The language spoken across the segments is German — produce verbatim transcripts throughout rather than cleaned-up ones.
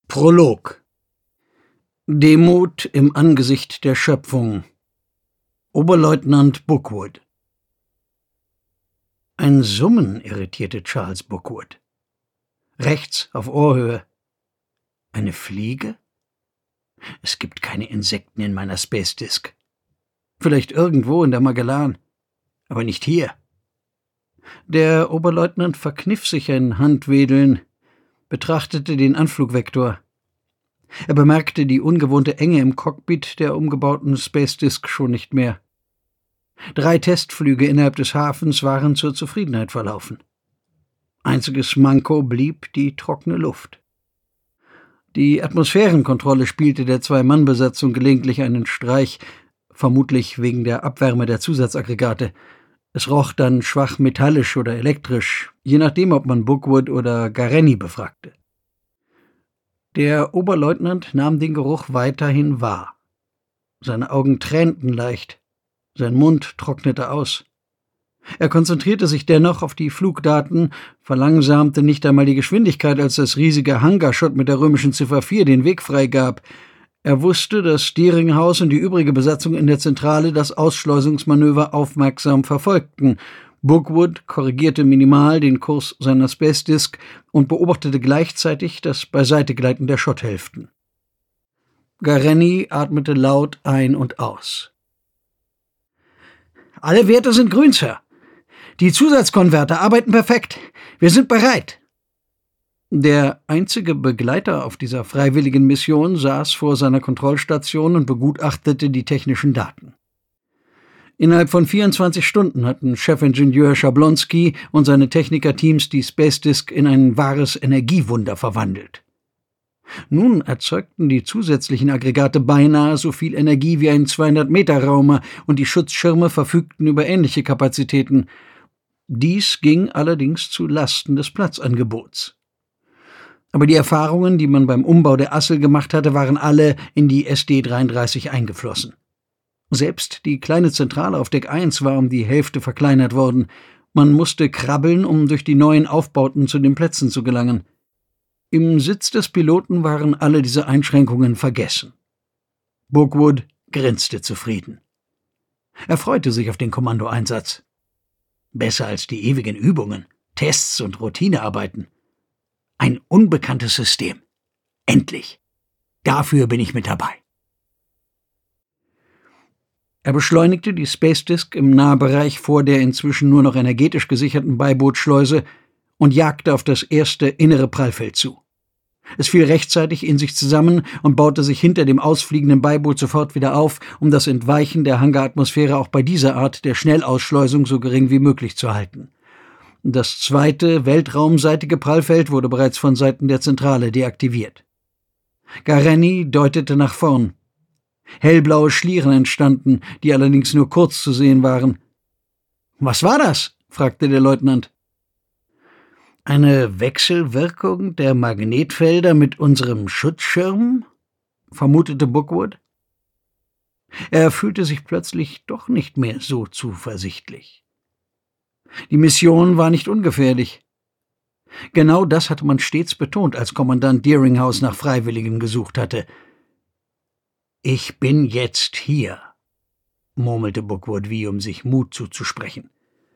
Prolog. Demut im Angesicht der Schöpfung. Oberleutnant Bookwood. Ein Summen irritierte Charles Bookwood. Rechts auf Ohrhöhe. Eine Fliege? Es gibt keine Insekten in meiner Space Disk. Vielleicht irgendwo in der Magellan, aber nicht hier. Der Oberleutnant verkniff sich ein Handwedeln, betrachtete den Anflugvektor. Er bemerkte die ungewohnte Enge im Cockpit der umgebauten Space Disk schon nicht mehr. Drei Testflüge innerhalb des Hafens waren zur Zufriedenheit verlaufen. Einziges Manko blieb die trockene Luft. Die Atmosphärenkontrolle spielte der Zwei-Mann-Besatzung gelegentlich einen Streich, vermutlich wegen der Abwärme der Zusatzaggregate. Es roch dann schwach metallisch oder elektrisch, je nachdem, ob man Bookwood oder Gareni befragte. Der Oberleutnant nahm den Geruch weiterhin wahr. Seine Augen tränten leicht, sein Mund trocknete aus. Er konzentrierte sich dennoch auf die Flugdaten, verlangsamte nicht einmal die Geschwindigkeit, als das riesige Hangarschott mit der römischen Ziffer vier den Weg freigab. Er wusste, dass Steeringhouse und die übrige Besatzung in der Zentrale das Ausschleusungsmanöver aufmerksam verfolgten. Bookwood korrigierte minimal den Kurs seiner Space Disk und beobachtete gleichzeitig das Beiseitegleiten der Schotthälften. Gareni atmete laut ein und aus. »Alle Werte sind grün, Sir. Die Zusatzkonverter arbeiten perfekt. Wir sind bereit.« Der einzige Begleiter auf dieser freiwilligen Mission saß vor seiner Kontrollstation und begutachtete die technischen Daten. Innerhalb von vierundzwanzig Stunden hatten Chefingenieur Schablonski und seine Technikerteams die Space Disk in ein wahres Energiewunder verwandelt. Nun erzeugten die zusätzlichen Aggregate beinahe so viel Energie wie ein zweihundert-Meter-Raumer und die Schutzschirme verfügten über ähnliche Kapazitäten. Dies ging allerdings zu Lasten des Platzangebots. Aber die Erfahrungen, die man beim Umbau der Assel gemacht hatte, waren alle in die S D dreiunddreißig eingeflossen. Selbst die kleine Zentrale auf Deck eins war um die Hälfte verkleinert worden. Man musste krabbeln, um durch die neuen Aufbauten zu den Plätzen zu gelangen. Im Sitz des Piloten waren alle diese Einschränkungen vergessen. Bookwood grinste zufrieden. Er freute sich auf den Kommandoeinsatz. Besser als die ewigen Übungen, Tests und Routinearbeiten. Ein unbekanntes System. Endlich. Dafür bin ich mit dabei. Er beschleunigte die Space Disk im Nahbereich vor der inzwischen nur noch energetisch gesicherten Beibootschleuse und jagte auf das erste innere Prallfeld zu. Es fiel rechtzeitig in sich zusammen und baute sich hinter dem ausfliegenden Beiboot sofort wieder auf, um das Entweichen der Hangaratmosphäre auch bei dieser Art der Schnellausschleusung so gering wie möglich zu halten. Das zweite, weltraumseitige Prallfeld wurde bereits von Seiten der Zentrale deaktiviert. Gareni deutete nach vorn. Hellblaue Schlieren entstanden, die allerdings nur kurz zu sehen waren. »Was war das?« fragte der Leutnant. »Eine Wechselwirkung der Magnetfelder mit unserem Schutzschirm?« vermutete Bookwood. Er fühlte sich plötzlich doch nicht mehr so zuversichtlich. Die Mission war nicht ungefährlich. Genau das hatte man stets betont, als Kommandant Deeringhouse nach Freiwilligen gesucht hatte. »Ich bin jetzt hier«, murmelte Bookwood, wie um sich Mut zuzusprechen.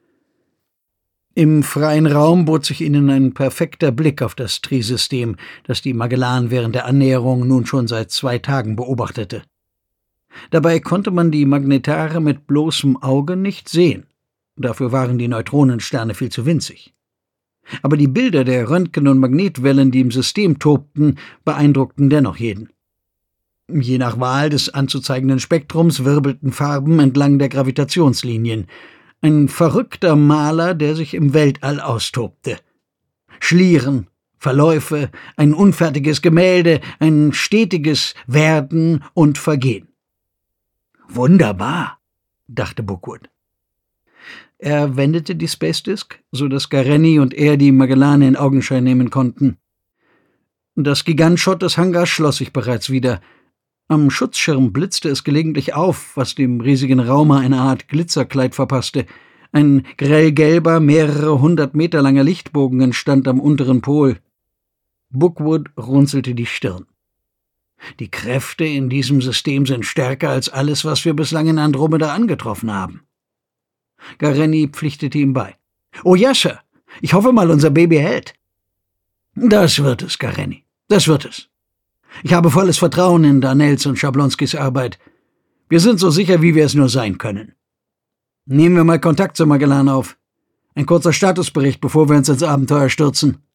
Im freien Raum bot sich ihnen ein perfekter Blick auf das Tri-System, das die Magellan während der Annäherung nun schon seit zwei Tagen beobachtete. Dabei konnte man die Magnetare mit bloßem Auge nicht sehen. Dafür waren die Neutronensterne viel zu winzig. Aber die Bilder der Röntgen- und Magnetwellen, die im System tobten, beeindruckten dennoch jeden. Je nach Wahl des anzuzeigenden Spektrums wirbelten Farben entlang der Gravitationslinien. Ein verrückter Maler, der sich im Weltall austobte. Schlieren, Verläufe, ein unfertiges Gemälde, ein stetiges Werden und Vergehen. »Wunderbar«, dachte Bookwood. Er wendete die Space Disk, so dass Gareni und er die Magellan in Augenschein nehmen konnten. Das Gigantschott des Hangars schloss sich bereits wieder. Am Schutzschirm blitzte es gelegentlich auf, was dem riesigen Raumer eine Art Glitzerkleid verpasste. Ein grellgelber, mehrere hundert Meter langer Lichtbogen entstand am unteren Pol. Bookwood runzelte die Stirn. Die Kräfte in diesem System sind stärker als alles, was wir bislang in Andromeda angetroffen haben. Gareni pflichtete ihm bei. »Oh ja, Sir. Ich hoffe mal, unser Baby hält.« »Das wird es, Gareni. Das wird es. Ich habe volles Vertrauen in Darnells und Schablonskis Arbeit. Wir sind so sicher, wie wir es nur sein können. Nehmen wir mal Kontakt zu Magellan auf. Ein kurzer Statusbericht, bevor wir uns ins Abenteuer stürzen.«